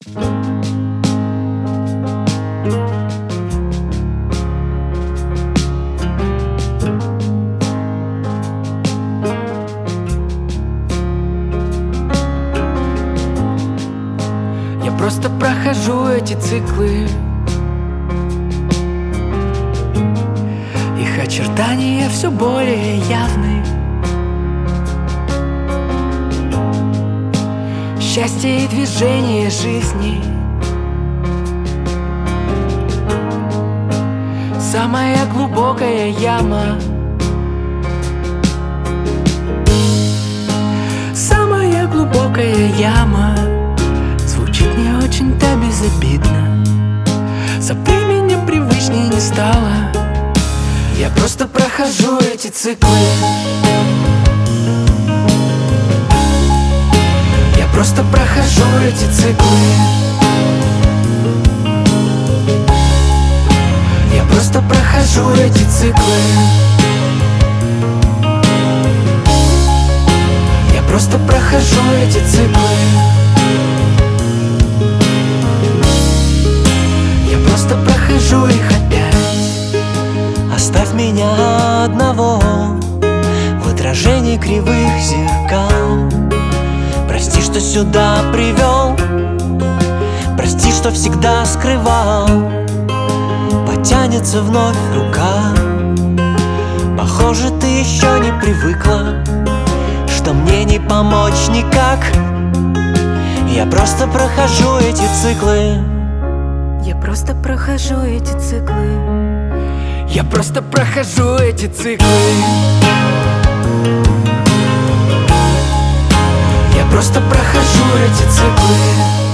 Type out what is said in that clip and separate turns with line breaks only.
Я просто прохожу эти циклы, их очертания все более явны. Счастье и движение жизни, самая глубокая яма, самая глубокая яма. Звучит не очень-то безобидно, со временем привычнее не стало. Я просто прохожу эти циклы, я просто прохожу эти циклы, я просто прохожу эти циклы, я просто прохожу эти циклы, я просто прохожу их опять.
Оставь меня одного в отражении кривых зеркал. Прости, что сюда привел, прости, что всегда скрывал. Потянется вновь рука, похоже, ты еще не привыкла, что мне не помочь никак. Я просто прохожу эти циклы,
я просто прохожу эти циклы,
я просто прохожу эти циклы, я просто прохожу эти циклы,